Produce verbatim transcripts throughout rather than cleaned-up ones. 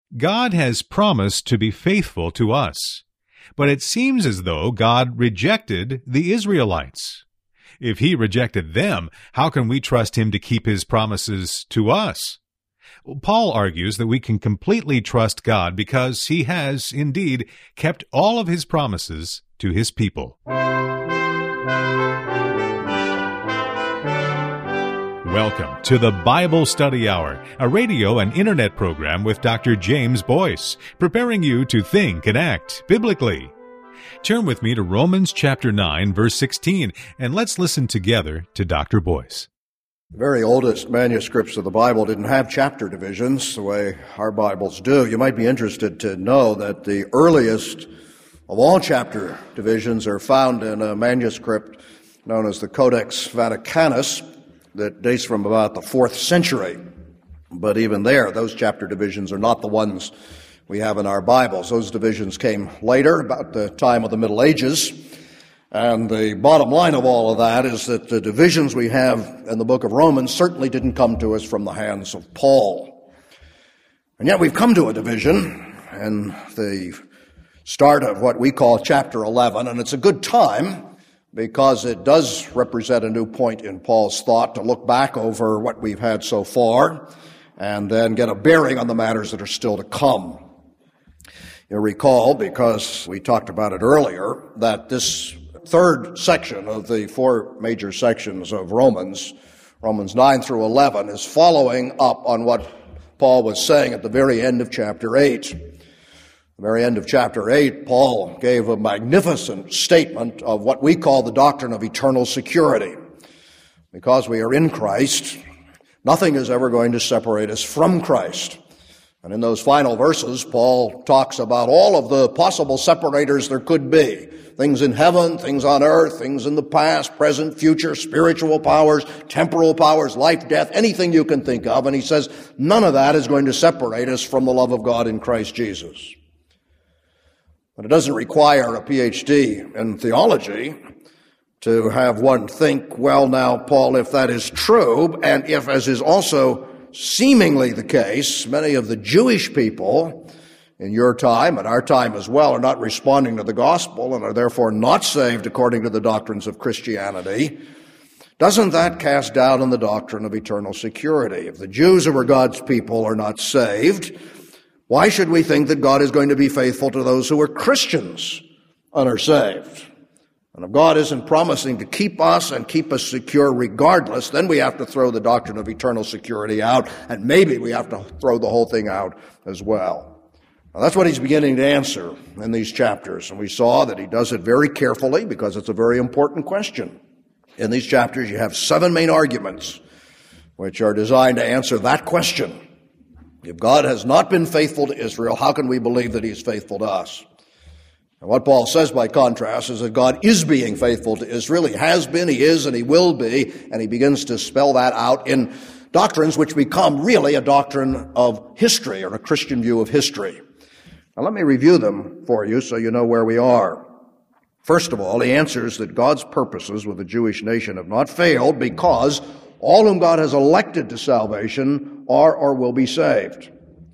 God has promised to be faithful to us, but it seems as though God rejected the Israelites. If he rejected them, how can we trust him to keep his promises to us? Paul argues that we can completely trust God because he has, indeed, kept all of his promises to his people. Welcome to the Bible Study Hour, a radio and internet program with Doctor James Boyce, preparing you to think and act biblically. Turn with me to Romans chapter nine, verse sixteen, and let's listen together to Doctor Boyce. The very oldest manuscripts of the Bible didn't have chapter divisions the way our Bibles do. You might be interested to know that the earliest of all chapter divisions are found in a manuscript known as the Codex Vaticanus that dates from about the fourth century. But even there, those chapter divisions are not the ones we have in our Bibles. Those divisions came later, about the time of the Middle Ages. And the bottom line of all of that is that the divisions we have in the book of Romans certainly didn't come to us from the hands of Paul. And yet we've come to a division in the start of what we call chapter eleven, and it's a good time because it does represent a new point in Paul's thought to look back over what we've had so far and then get a bearing on the matters that are still to come. You'll recall, because we talked about it earlier, that this third section of the four major sections of Romans, Romans nine through eleven, is following up on what Paul was saying at the very end of chapter eight. At the very end of chapter eight, Paul gave a magnificent statement of what we call the doctrine of eternal security. Because we are in Christ, nothing is ever going to separate us from Christ. And in those final verses, Paul talks about all of the possible separators there could be. Things in heaven, things on earth, things in the past, present, future, spiritual powers, temporal powers, life, death, anything you can think of. And he says none of that is going to separate us from the love of God in Christ Jesus. But it doesn't require a P H D in theology to have one think, well, now, Paul, if that is true, and if, as is also seemingly the case, many of the Jewish people in your time and our time as well are not responding to the gospel and are therefore not saved according to the doctrines of Christianity, doesn't that cast doubt on the doctrine of eternal security? If the Jews who are God's people are not saved, why should we think that God is going to be faithful to those who are Christians and are saved? And if God isn't promising to keep us and keep us secure regardless, then we have to throw the doctrine of eternal security out, and maybe we have to throw the whole thing out as well. Now, that's what he's beginning to answer in these chapters, and we saw that he does it very carefully because it's a very important question. In these chapters, you have seven main arguments which are designed to answer that question. If God has not been faithful to Israel, how can we believe that he's faithful to us? And what Paul says, by contrast, is that God is being faithful to Israel. He has been, he is, and he will be, and he begins to spell that out in doctrines which become really a doctrine of history, or a Christian view of history. Now let me review them for you so you know where we are. First of all, he answers that God's purposes with the Jewish nation have not failed because all whom God has elected to salvation are or will be saved.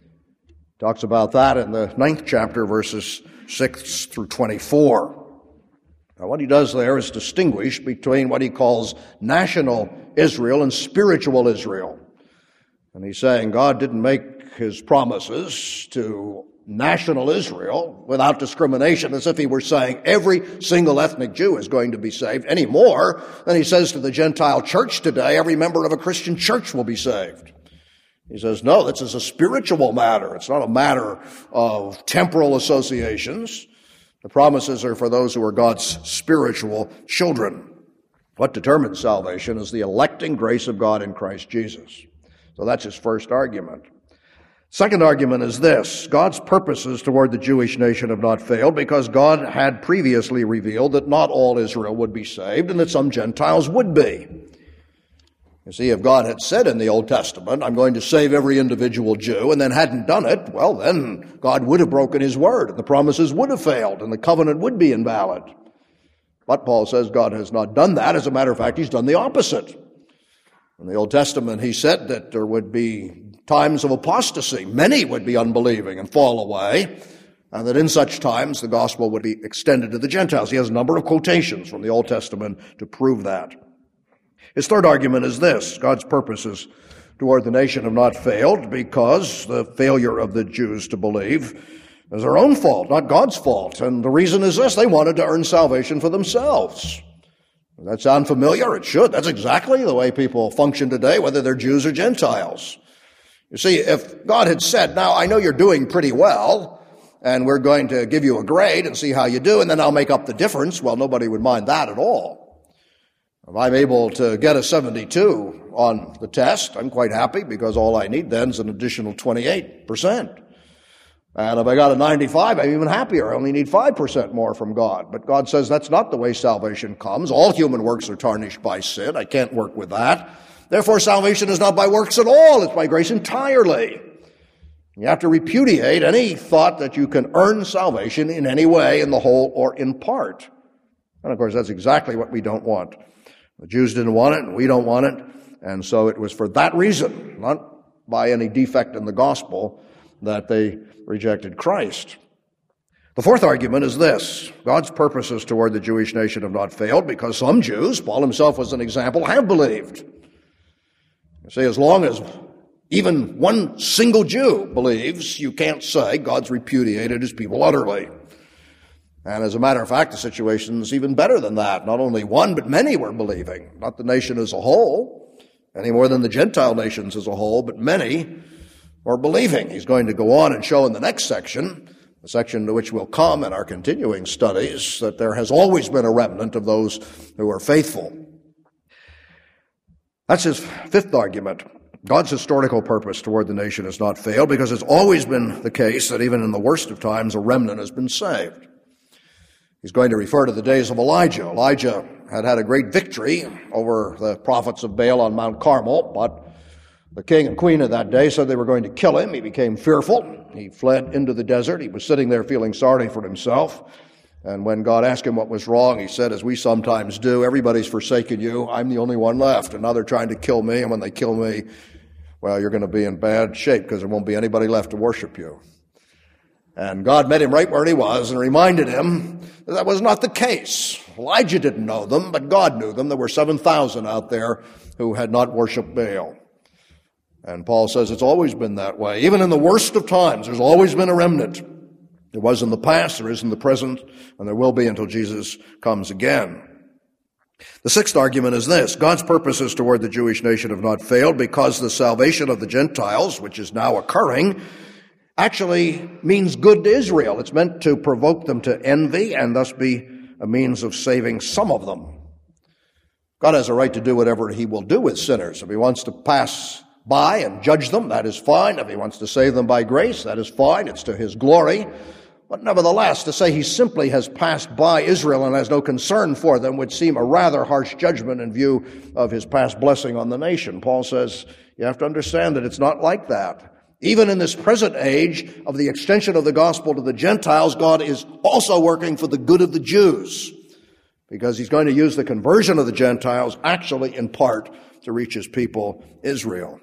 He talks about that in the ninth chapter, verses six through twenty-four. Now what he does there is distinguish between what he calls national Israel and spiritual Israel. And he's saying God didn't make his promises to national Israel without discrimination, as if he were saying every single ethnic Jew is going to be saved, any more than he says to the Gentile church today, every member of a Christian church will be saved. He says, no, this is a spiritual matter. It's not a matter of temporal associations. The promises are for those who are God's spiritual children. What determines salvation is the electing grace of God in Christ Jesus. So that's his first argument. Second argument is this: God's purposes toward the Jewish nation have not failed because God had previously revealed that not all Israel would be saved and that some Gentiles would be. You see, if God had said in the Old Testament, I'm going to save every individual Jew, and then hadn't done it, well, then God would have broken his word, and the promises would have failed, and the covenant would be invalid. But Paul says God has not done that. As a matter of fact, he's done the opposite. In the Old Testament, he said that there would be times of apostasy. Many would be unbelieving and fall away, and that in such times the gospel would be extended to the Gentiles. He has a number of quotations from the Old Testament to prove that. His third argument is this: God's purposes toward the nation have not failed because the failure of the Jews to believe is their own fault, not God's fault. And the reason is this: they wanted to earn salvation for themselves. Does that sound familiar? It should. That's exactly the way people function today, whether they're Jews or Gentiles. You see, if God had said, now I know you're doing pretty well, and we're going to give you a grade and see how you do, and then I'll make up the difference, well, nobody would mind that at all. If I'm able to get a seventy-two on the test, I'm quite happy, because all I need then is an additional twenty-eight percent. And if I got a ninety-five, I'm even happier. I only need five percent more from God. But God says that's not the way salvation comes. All human works are tarnished by sin. I can't work with that. Therefore, salvation is not by works at all. It's by grace entirely. You have to repudiate any thought that you can earn salvation in any way, in the whole or in part. And of course, that's exactly what we don't want. The Jews didn't want it, and we don't want it. And so it was for that reason, not by any defect in the gospel, that they rejected Christ. The fourth argument is this: God's purposes toward the Jewish nation have not failed because some Jews, Paul himself was an example, have believed. You see, as long as even one single Jew believes, you can't say God's repudiated his people utterly. And as a matter of fact, the situation's even better than that. Not only one, but many were believing. Not the nation as a whole, any more than the Gentile nations as a whole, but many were believing. He's going to go on and show in the next section, the section to which we'll come in our continuing studies, that there has always been a remnant of those who are faithful. That's his fifth argument. God's historical purpose toward the nation has not failed because it's always been the case that even in the worst of times, a remnant has been saved. He's going to refer to the days of Elijah. Elijah had had a great victory over the prophets of Baal on Mount Carmel, but the king and queen of that day said they were going to kill him. He became fearful. He fled into the desert. He was sitting there feeling sorry for himself. And when God asked him what was wrong, he said, as we sometimes do, everybody's forsaken you. I'm the only one left. And now they're trying to kill me. And when they kill me, well, you're going to be in bad shape because there won't be anybody left to worship you. And God met him right where he was and reminded him that that was not the case. Elijah didn't know them, but God knew them. There were seven thousand out there who had not worshiped Baal. And Paul says it's always been that way. Even in the worst of times, there's always been a remnant. There was in the past, there is in the present, and there will be until Jesus comes again. The sixth argument is this: God's purposes toward the Jewish nation have not failed because the salvation of the Gentiles, which is now occurring, actually means good to Israel. It's meant to provoke them to envy and thus be a means of saving some of them. God has a right to do whatever he will do with sinners. If he wants to pass by and judge them, that is fine. If he wants to save them by grace, that is fine. It's to his glory. But nevertheless, to say he simply has passed by Israel and has no concern for them would seem a rather harsh judgment in view of his past blessing on the nation. Paul says you have to understand that it's not like that. Even in this present age of the extension of the gospel to the Gentiles, God is also working for the good of the Jews, because he's going to use the conversion of the Gentiles actually in part to reach his people, Israel.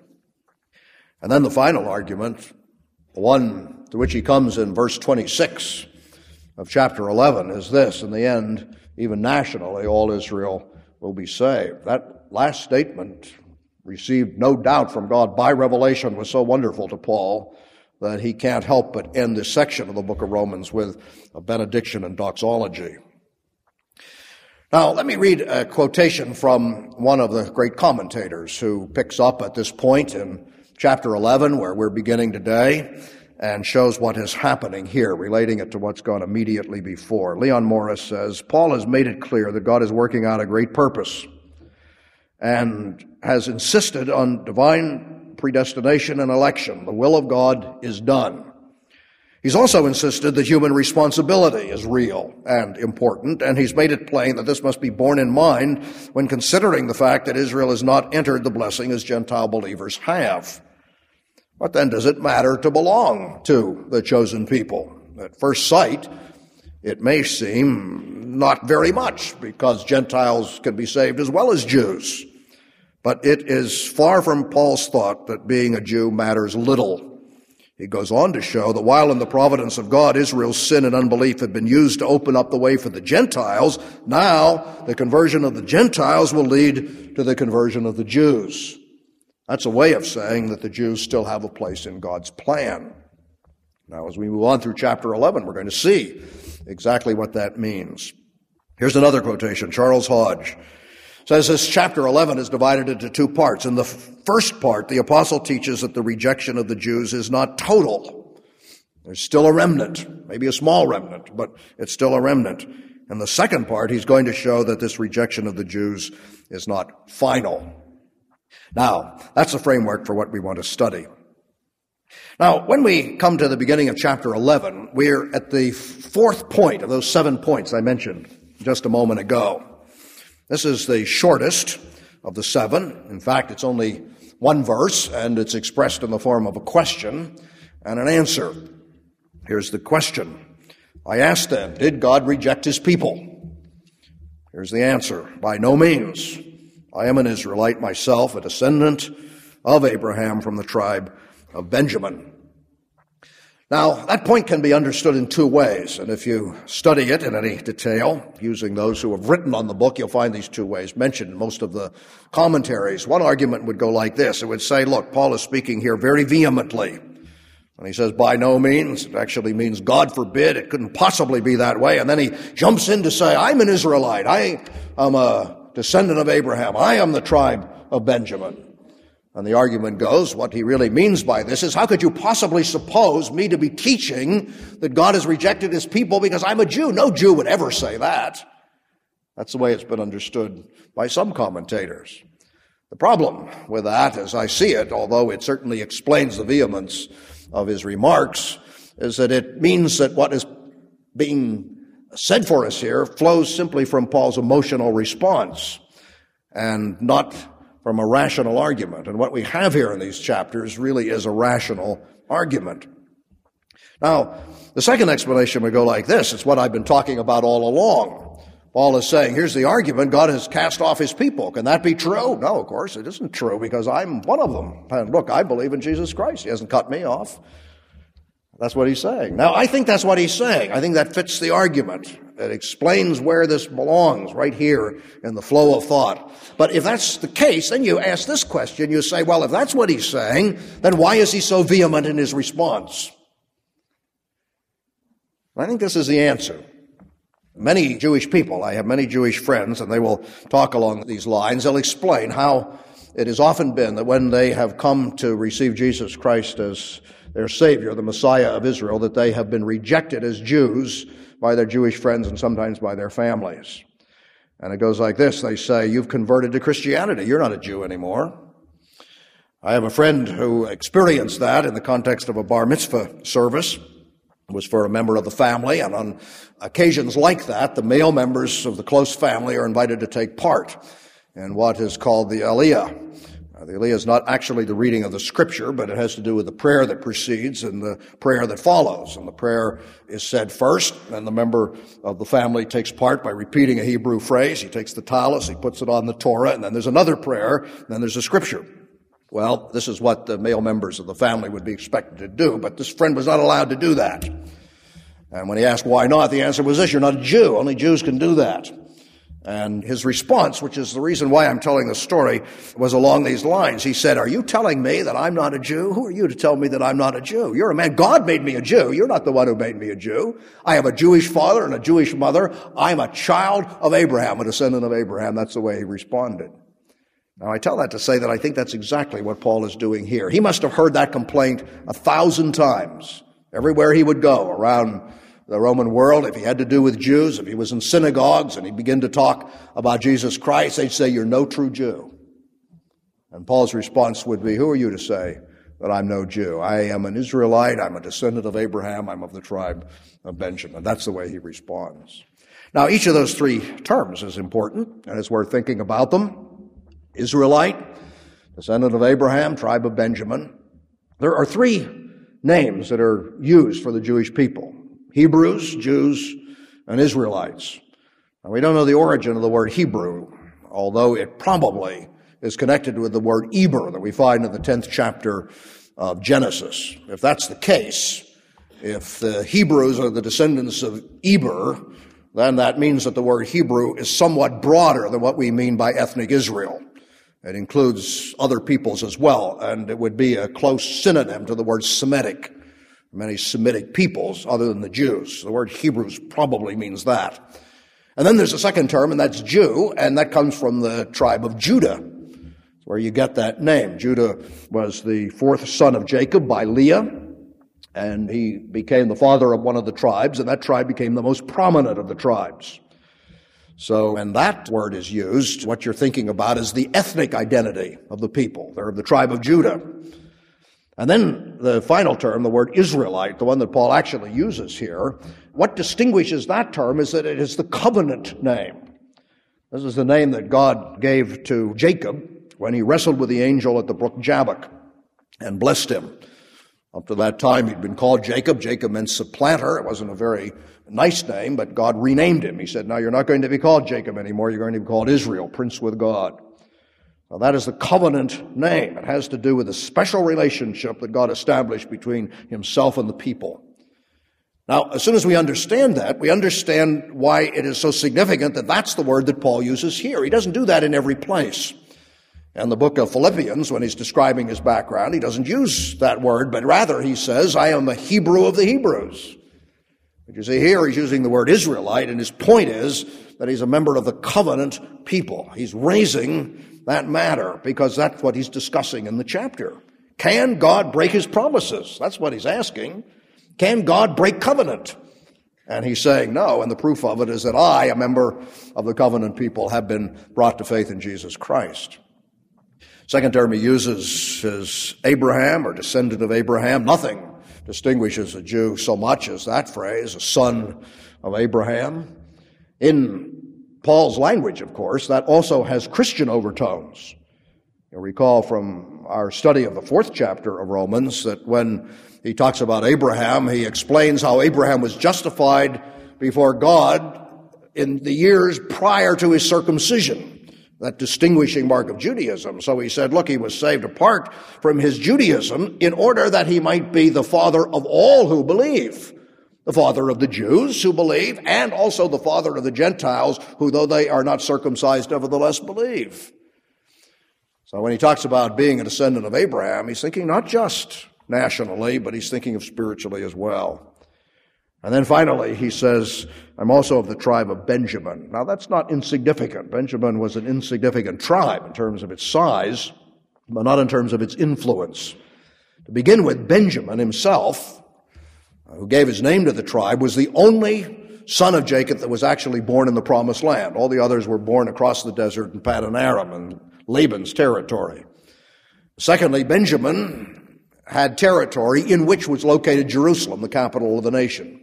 And then the final argument, the one to which he comes in verse twenty-six of chapter eleven, is this: in the end, even nationally, all Israel will be saved. That last statement, received no doubt from God by revelation, was so wonderful to Paul that he can't help but end this section of the book of Romans with a benediction and doxology. Now, let me read a quotation from one of the great commentators who picks up at this point in chapter eleven, where we're beginning today, and shows what is happening here, relating it to what's gone immediately before. Leon Morris says, Paul has made it clear that God is working out a great purpose and has insisted on divine predestination and election. The will of God is done. He's also insisted that human responsibility is real and important, and he's made it plain that this must be borne in mind when considering the fact that Israel has not entered the blessing as Gentile believers have. What then does it matter to belong to the chosen people? At first sight, it may seem not very much, because Gentiles can be saved as well as Jews. But it is far from Paul's thought that being a Jew matters little. He goes on to show that while in the providence of God, Israel's sin and unbelief had been used to open up the way for the Gentiles, now the conversion of the Gentiles will lead to the conversion of the Jews. That's a way of saying that the Jews still have a place in God's plan. Now, as we move on through chapter eleven, we're going to see exactly what that means. Here's another quotation. Charles Hodge says this chapter eleven is divided into two parts. In the first part, the apostle teaches that the rejection of the Jews is not total. There's still a remnant, maybe a small remnant, but it's still a remnant. In the second part, he's going to show that this rejection of the Jews is not final. Now, that's the framework for what we want to study. Now, when we come to the beginning of chapter eleven, we're at the fourth point of those seven points I mentioned just a moment ago. This is the shortest of the seven. In fact, it's only one verse, and it's expressed in the form of a question and an answer. Here's the question. I asked them, did God reject his people? Here's the answer. By no means. I am an Israelite myself, a descendant of Abraham from the tribe of Benjamin. Now, that point can be understood in two ways, and if you study it in any detail, using those who have written on the book, you'll find these two ways mentioned in most of the commentaries. One argument would go like this. It would say, look, Paul is speaking here very vehemently. And he says, by no means. It actually means, God forbid, it couldn't possibly be that way. And then he jumps in to say, I'm an Israelite. I am a descendant of Abraham. I am the tribe of Benjamin. And the argument goes, what he really means by this is, how could you possibly suppose me to be teaching that God has rejected his people because I'm a Jew? No Jew would ever say that. That's the way it's been understood by some commentators. The problem with that, as I see it, although it certainly explains the vehemence of his remarks, is that it means that what is being said for us here flows simply from Paul's emotional response and not from a rational argument. And what we have here in these chapters really is a rational argument. Now, the second explanation would go like this. It's what I've been talking about all along. Paul is saying, here's the argument, God has cast off his people. Can that be true? No, of course, it isn't true because I'm one of them. And look, I believe in Jesus Christ. He hasn't cut me off. That's what he's saying. Now, I think that's what he's saying. I think that fits the argument. It explains where this belongs, right here in the flow of thought. But if that's the case, then you ask this question. You say, well, if that's what he's saying, then why is he so vehement in his response? I think this is the answer. Many Jewish people, I have many Jewish friends, and they will talk along these lines. They'll explain how it has often been that when they have come to receive Jesus Christ as their Savior, the Messiah of Israel, that they have been rejected as Jews by their Jewish friends and sometimes by their families. And it goes like this. They say, you've converted to Christianity. You're not a Jew anymore. I have a friend who experienced that in the context of a bar mitzvah service. It was for a member of the family, and on occasions like that, the male members of the close family are invited to take part in what is called the Aliyah. Now, the Aliyah is not actually the reading of the Scripture, but it has to do with the prayer that precedes and the prayer that follows. And the prayer is said first, and the member of the family takes part by repeating a Hebrew phrase. He takes the tallis, he puts it on the Torah, and then there's another prayer, and then there's a Scripture. Well, this is what the male members of the family would be expected to do, but this friend was not allowed to do that. And when he asked why not, the answer was this: you're not a Jew. Only Jews can do that. And his response, which is the reason why I'm telling the story, was along these lines. He said, are you telling me that I'm not a Jew? Who are you to tell me that I'm not a Jew? You're a man. God made me a Jew. You're not the one who made me a Jew. I have a Jewish father and a Jewish mother. I'm a child of Abraham, a descendant of Abraham. That's the way he responded. Now, I tell that to say that I think that's exactly what Paul is doing here. He must have heard that complaint a thousand times everywhere he would go around the Roman world. If he had to do with Jews, if he was in synagogues and he began to talk about Jesus Christ, they'd say, you're no true Jew. And Paul's response would be, who are you to say that I'm no Jew? I am an Israelite. I'm a descendant of Abraham. I'm of the tribe of Benjamin. That's the way he responds. Now, each of those three terms is important, and it's worth thinking about them. Israelite, descendant of Abraham, tribe of Benjamin. There are three names that are used for the Jewish people: Hebrews, Jews, and Israelites. Now, we don't know the origin of the word Hebrew, although it probably is connected with the word Eber that we find in the tenth chapter of Genesis. If that's the case, if the Hebrews are the descendants of Eber, then that means that the word Hebrew is somewhat broader than what we mean by ethnic Israel. It includes other peoples as well, and it would be a close synonym to the word Semitic. Many Semitic peoples other than the Jews. The word Hebrews probably means that. And then there's a second term, and that's Jew, and that comes from the tribe of Judah, where you get that name. Judah was the fourth son of Jacob by Leah, and he became the father of one of the tribes, and that tribe became the most prominent of the tribes. So when that word is used, what you're thinking about is the ethnic identity of the people. They're of the tribe of Judah. And then the final term, the word Israelite, the one that Paul actually uses here, what distinguishes that term is that it is the covenant name. This is the name that God gave to Jacob when he wrestled with the angel at the brook Jabbok and blessed him. Up to that time, he'd been called Jacob. Jacob meant supplanter. It wasn't a very nice name, but God renamed him. He said, now you're not going to be called Jacob anymore. You're going to be called Israel, prince with God. Now, that is the covenant name. It has to do with a special relationship that God established between himself and the people. Now, as soon as we understand that, we understand why it is so significant that that's the word that Paul uses here. He doesn't do that in every place. In the book of Philippians, when he's describing his background, he doesn't use that word, but rather he says, I am a Hebrew of the Hebrews. But you see here, he's using the word Israelite, and his point is that he's a member of the covenant people. He's raising that matter because that's what he's discussing in the chapter. Can God break his promises? That's what he's asking. Can God break covenant? And he's saying no, and the proof of it is that I, a member of the covenant people, have been brought to faith in Jesus Christ. Second term he uses is Abraham, or descendant of Abraham. Nothing distinguishes a Jew so much as that phrase, a son of Abraham. In Paul's language, of course, that also has Christian overtones. You'll recall from our study of the fourth chapter of Romans that when he talks about Abraham, he explains how Abraham was justified before God in the years prior to his circumcision, that distinguishing mark of Judaism. So he said, look, he was saved apart from his Judaism in order that he might be the father of all who believe. The father of the Jews who believe, and also the father of the Gentiles who, though they are not circumcised, nevertheless believe. So when he talks about being a descendant of Abraham, he's thinking not just nationally, but he's thinking of spiritually as well. And then finally, he says, I'm also of the tribe of Benjamin. Now, that's not insignificant. Benjamin was an insignificant tribe in terms of its size, but not in terms of its influence. To begin with, Benjamin himself, who gave his name to the tribe, was the only son of Jacob that was actually born in the promised land. All the others were born across the desert in Paddan Aram and Laban's territory. Secondly, Benjamin had territory in which was located Jerusalem, the capital of the nation.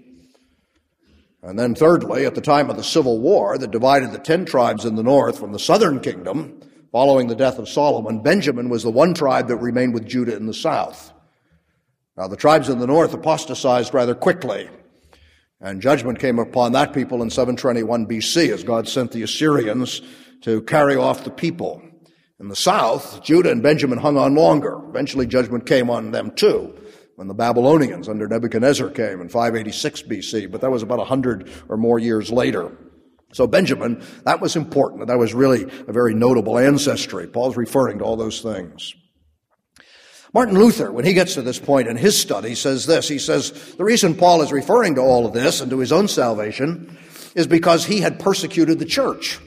And then thirdly, at the time of the Civil War that divided the ten tribes in the north from the southern kingdom, following the death of Solomon, Benjamin was the one tribe that remained with Judah in the south. Now, the tribes in the north apostatized rather quickly, and judgment came upon that people in seven twenty-one B C as God sent the Assyrians to carry off the people. In the south, Judah and Benjamin hung on longer. Eventually, judgment came on them too when the Babylonians under Nebuchadnezzar came in five eighty-six B C, but that was about one hundred or more years later. So Benjamin, that was important, and that was really a very notable ancestry. Paul's referring to all those things. Martin Luther, when he gets to this point in his study, says this. He says, the reason Paul is referring to all of this and to his own salvation is because he had persecuted the church.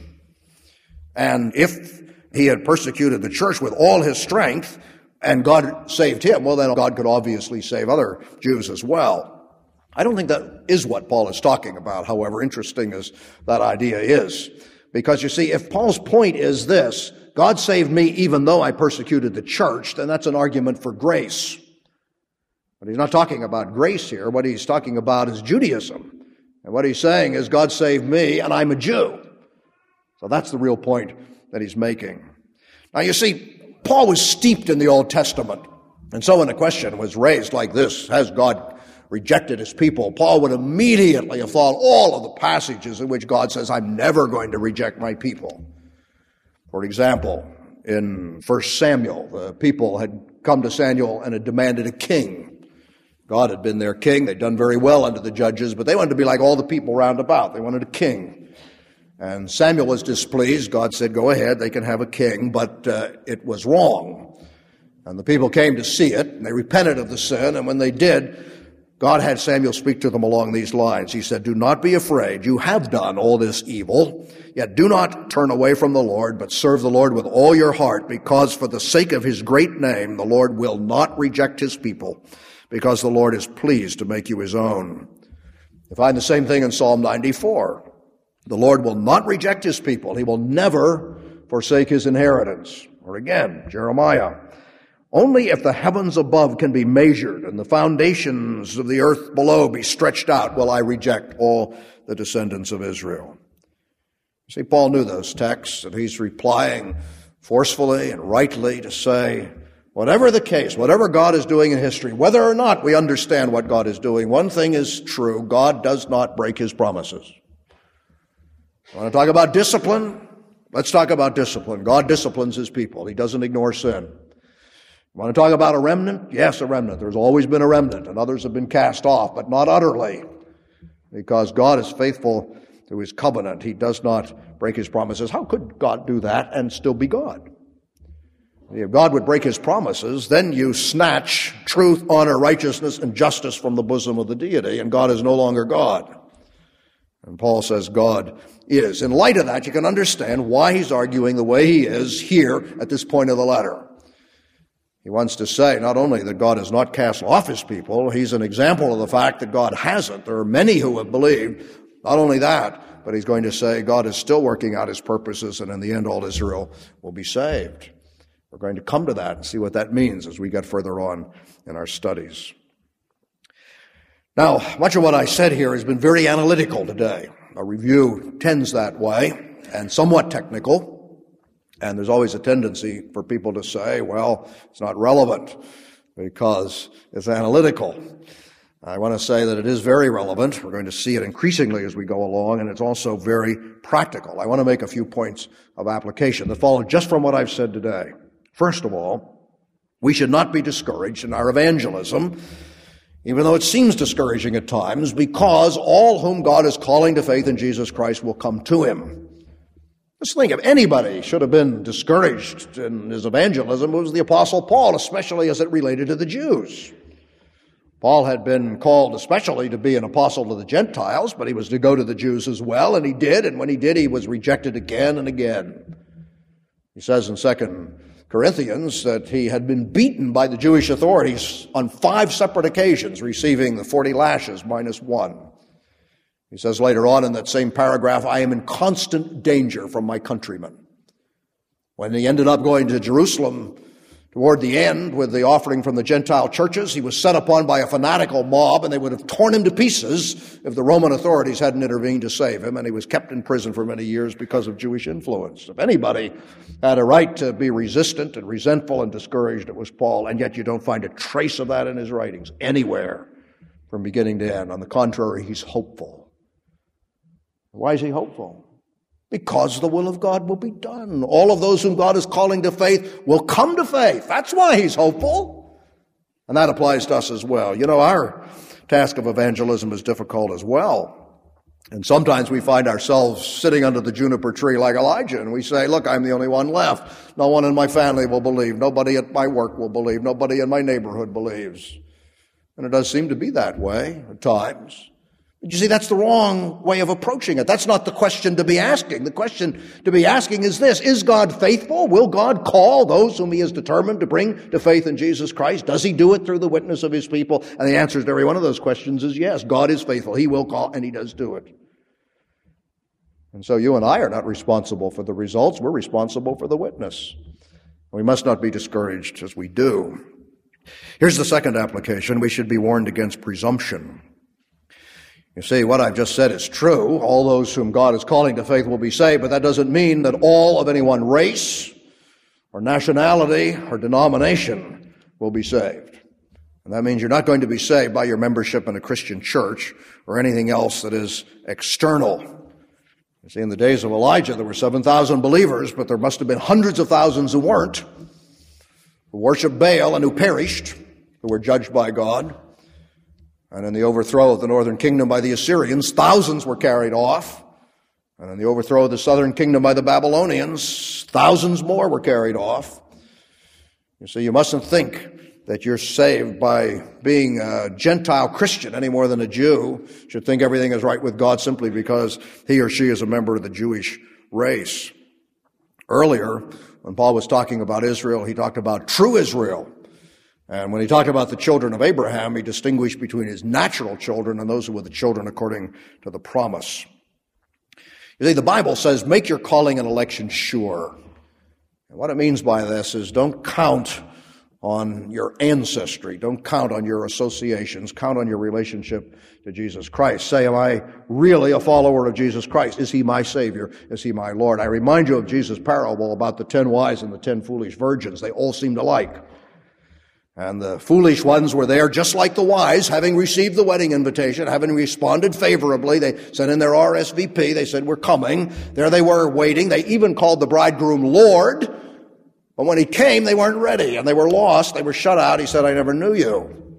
And if he had persecuted the church with all his strength and God saved him, well, then God could obviously save other Jews as well. I don't think that is what Paul is talking about, however interesting as that idea is. Because you see, if Paul's point is this, God saved me even though I persecuted the church, then that's an argument for grace. But he's not talking about grace here. What he's talking about is Judaism. And what he's saying is God saved me and I'm a Jew. So that's the real point that he's making. Now you see, Paul was steeped in the Old Testament. And so when a question was raised like this, has God rejected his people? Paul would immediately have thought all of the passages in which God says, I'm never going to reject my people. For example, in First Samuel. The people had come to Samuel and had demanded a king. God had been their king. They'd done very well under the judges, but they wanted to be like all the people round about. They wanted a king. And Samuel was displeased. God said, go ahead, they can have a king, but uh, it was wrong. And the people came to see it, and they repented of the sin, and when they did, God had Samuel speak to them along these lines. He said, do not be afraid. You have done all this evil, yet do not turn away from the Lord, but serve the Lord with all your heart, because for the sake of his great name, the Lord will not reject his people, because the Lord is pleased to make you his own. You find the same thing in Psalm ninety-four. The Lord will not reject his people. He will never forsake his inheritance. Or again, Jeremiah. Only if the heavens above can be measured and the foundations of the earth below be stretched out will I reject all the descendants of Israel. See, Paul knew those texts, and he's replying forcefully and rightly to say, whatever the case, whatever God is doing in history, whether or not we understand what God is doing, one thing is true: God does not break his promises. Want to talk about discipline? Let's talk about discipline. God disciplines his people. He doesn't ignore sin. Want to talk about a remnant? Yes, a remnant. There's always been a remnant, and others have been cast off, but not utterly, because God is faithful to his covenant. He does not break his promises. How could God do that and still be God? If God would break his promises, then you snatch truth, honor, righteousness, and justice from the bosom of the deity, and God is no longer God. And Paul says God is. In light of that, you can understand why he's arguing the way he is here at this point of the letter. He wants to say not only that God has not cast off his people, he's an example of the fact that God hasn't. There are many who have believed. Not only that, but he's going to say God is still working out his purposes, and in the end all Israel will be saved. We're going to come to that and see what that means as we get further on in our studies. Now, much of what I said here has been very analytical today. A review tends that way, and somewhat technical. And there's always a tendency for people to say, well, it's not relevant because it's analytical. I want to say that it is very relevant. We're going to see it increasingly as we go along, and it's also very practical. I want to make a few points of application that follow just from what I've said today. First of all, we should not be discouraged in our evangelism, even though it seems discouraging at times, because all whom God is calling to faith in Jesus Christ will come to him. Just think, if anybody should have been discouraged in his evangelism, it was the Apostle Paul, especially as it related to the Jews. Paul had been called especially to be an apostle to the Gentiles, but he was to go to the Jews as well, and he did, and when he did, he was rejected again and again. He says in Second Corinthians that he had been beaten by the Jewish authorities on five separate occasions, receiving the forty lashes minus one. He says later on in that same paragraph, I am in constant danger from my countrymen. When he ended up going to Jerusalem toward the end with the offering from the Gentile churches, he was set upon by a fanatical mob, and they would have torn him to pieces if the Roman authorities hadn't intervened to save him, and he was kept in prison for many years because of Jewish influence. If anybody had a right to be resistant and resentful and discouraged, it was Paul, and yet you don't find a trace of that in his writings anywhere from beginning to end. On the contrary, he's hopeful. Why is he hopeful? Because the will of God will be done. All of those whom God is calling to faith will come to faith. That's why he's hopeful. And that applies to us as well. You know, our task of evangelism is difficult as well. And sometimes we find ourselves sitting under the juniper tree like Elijah, and we say, look, I'm the only one left. No one in my family will believe. Nobody at my work will believe. Nobody in my neighborhood believes. And it does seem to be that way at times. But you see, that's the wrong way of approaching it. That's not the question to be asking. The question to be asking is this: is God faithful? Will God call those whom he is determined to bring to faith in Jesus Christ? Does he do it through the witness of his people? And the answer to every one of those questions is yes. God is faithful. He will call, and he does do it. And so you and I are not responsible for the results. We're responsible for the witness. We must not be discouraged as we do. Here's the second application. We should be warned against presumption. You see, what I've just said is true. All those whom God is calling to faith will be saved, but that doesn't mean that all of any one race or nationality or denomination will be saved. And that means you're not going to be saved by your membership in a Christian church or anything else that is external. You see, in the days of Elijah, there were seven thousand believers, but there must have been hundreds of thousands who weren't, who worshiped Baal and who perished, who were judged by God. And in the overthrow of the northern kingdom by the Assyrians, thousands were carried off. And in the overthrow of the southern kingdom by the Babylonians, thousands more were carried off. You see, you mustn't think that you're saved by being a Gentile Christian any more than a Jew should think everything is right with God simply because he or she is a member of the Jewish race. Earlier, when Paul was talking about Israel, he talked about true Israel. And when he talked about the children of Abraham, he distinguished between his natural children and those who were the children according to the promise. You see, the Bible says, make your calling and election sure. And what it means by this is don't count on your ancestry. Don't count on your associations. Count on your relationship to Jesus Christ. Say, am I really a follower of Jesus Christ? Is he my Savior? Is he my Lord? I remind you of Jesus' parable about the ten wise and the ten foolish virgins. They all seemed alike. And the foolish ones were there just like the wise, having received the wedding invitation, having responded favorably. They sent in their R S V P. They said, we're coming. There they were waiting. They even called the bridegroom Lord. But when he came, they weren't ready, and they were lost. They were shut out. He said, I never knew you.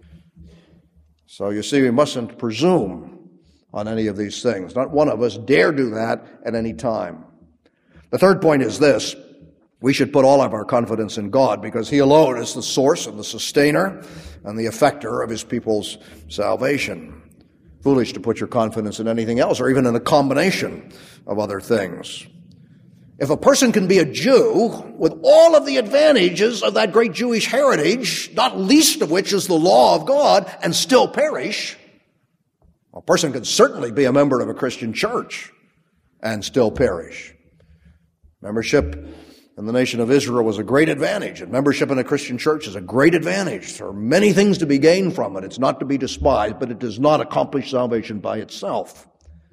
So you see, we mustn't presume on any of these things. Not one of us dare do that at any time. The third point is this. We should put all of our confidence in God because he alone is the source and the sustainer and the effector of his people's salvation. Foolish to put your confidence in anything else or even in a combination of other things. If a person can be a Jew with all of the advantages of that great Jewish heritage, not least of which is the law of God, and still perish, a person can certainly be a member of a Christian church and still perish. Membership in the nation of Israel was a great advantage, and membership in a Christian church is a great advantage. There are many things to be gained from it. It's not to be despised, but it does not accomplish salvation by itself.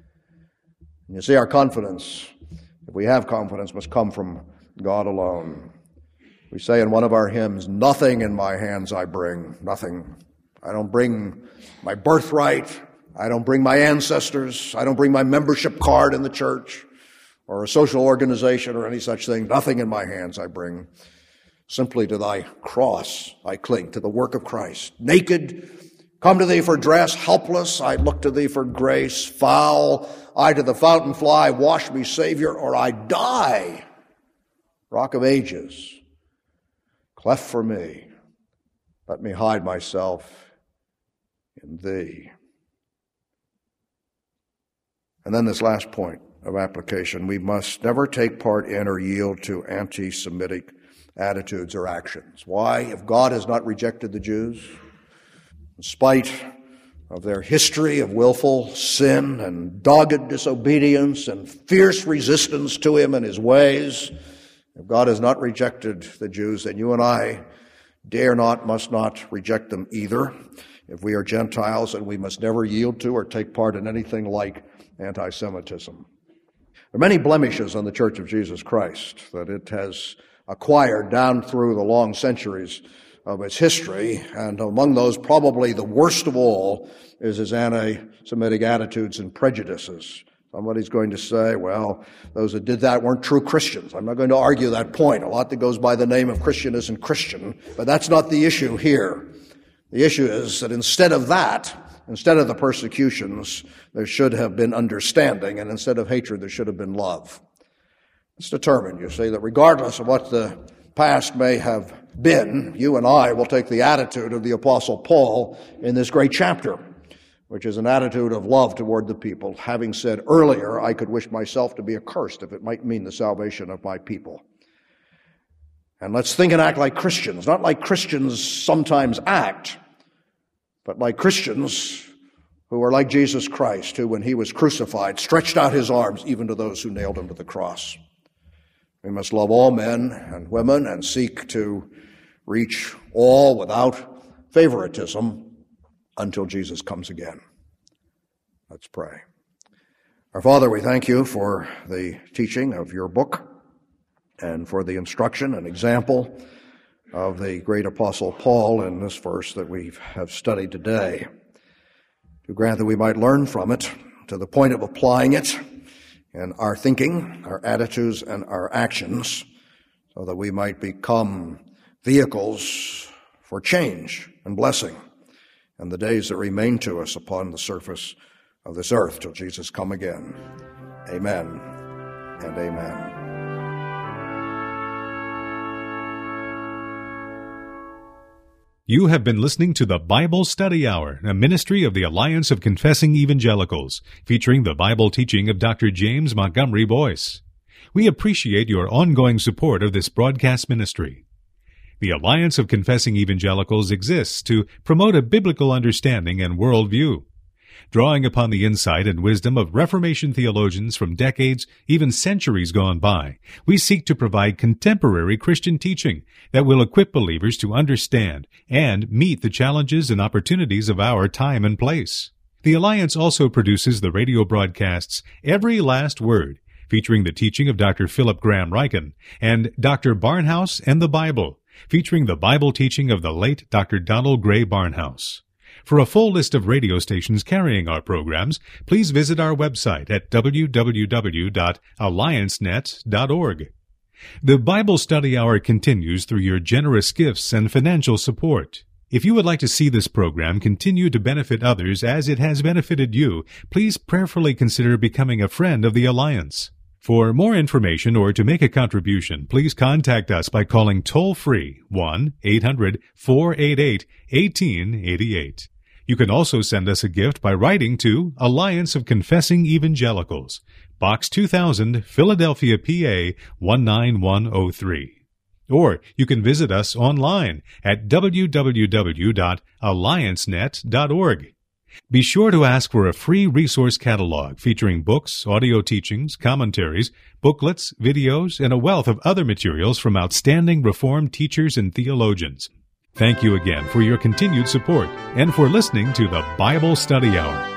And you see, our confidence, if we have confidence, must come from God alone. We say in one of our hymns, nothing in my hands I bring, nothing. I don't bring my birthright. I don't bring my ancestors. I don't bring my membership card in the church or a social organization or any such thing. Nothing in my hands I bring. Simply to thy cross I cling, to the work of Christ. Naked, come to thee for dress. Helpless, I look to thee for grace. Foul, I to the fountain fly. Wash me, Savior, or I die. Rock of ages, cleft for me. Let me hide myself in thee. And then this last point of application. We must never take part in or yield to anti-Semitic attitudes or actions. Why? If God has not rejected the Jews, in spite of their history of willful sin and dogged disobedience and fierce resistance to him and his ways, if God has not rejected the Jews, then you and I dare not, must not reject them either. If we are Gentiles, and we must never yield to or take part in anything like anti-Semitism. There are many blemishes on the Church of Jesus Christ that it has acquired down through the long centuries of its history, and among those, probably the worst of all is its anti-Semitic attitudes and prejudices. Somebody's going to say, well, those that did that weren't true Christians. I'm not going to argue that point. A lot that goes by the name of Christian isn't Christian, but that's not the issue here. The issue is that instead of that, instead of the persecutions, there should have been understanding, and instead of hatred, there should have been love. It's determined, you see, that regardless of what the past may have been, you and I will take the attitude of the Apostle Paul in this great chapter, which is an attitude of love toward the people, having said earlier, I could wish myself to be accursed if it might mean the salvation of my people. And let's think and act like Christians, not like Christians sometimes act, but like Christians who are like Jesus Christ, who, when he was crucified, stretched out his arms even to those who nailed him to the cross. We must love all men and women and seek to reach all without favoritism until Jesus comes again. Let's pray. Our Father, we thank you for the teaching of your book and for the instruction and example of the great Apostle Paul in this verse that we have studied today. To grant that we might learn from it to the point of applying it in our thinking, our attitudes, and our actions, so that we might become vehicles for change and blessing in the days that remain to us upon the surface of this earth till Jesus come again. Amen and amen. You have been listening to the Bible Study Hour, a ministry of the Alliance of Confessing Evangelicals, featuring the Bible teaching of Doctor James Montgomery Boyce. We appreciate your ongoing support of this broadcast ministry. The Alliance of Confessing Evangelicals exists to promote a biblical understanding and worldview. Drawing upon the insight and wisdom of Reformation theologians from decades, even centuries gone by, we seek to provide contemporary Christian teaching that will equip believers to understand and meet the challenges and opportunities of our time and place. The Alliance also produces the radio broadcasts Every Last Word, featuring the teaching of Doctor Philip Graham Ryken, and Doctor Barnhouse and the Bible, featuring the Bible teaching of the late Doctor Donald Gray Barnhouse. For a full list of radio stations carrying our programs, please visit our website at w w w dot alliance net dot org. The Bible Study Hour continues through your generous gifts and financial support. If you would like to see this program continue to benefit others as it has benefited you, please prayerfully consider becoming a friend of the Alliance. For more information or to make a contribution, please contact us by calling toll-free one eight hundred four eight eight one eight eight eight. You can also send us a gift by writing to Alliance of Confessing Evangelicals, Box two thousand, Philadelphia, P A one nine one oh three. Or you can visit us online at w w w dot alliance net dot org. Be sure to ask for a free resource catalog featuring books, audio teachings, commentaries, booklets, videos, and a wealth of other materials from outstanding Reformed teachers and theologians. Thank you again for your continued support and for listening to the Bible Study Hour.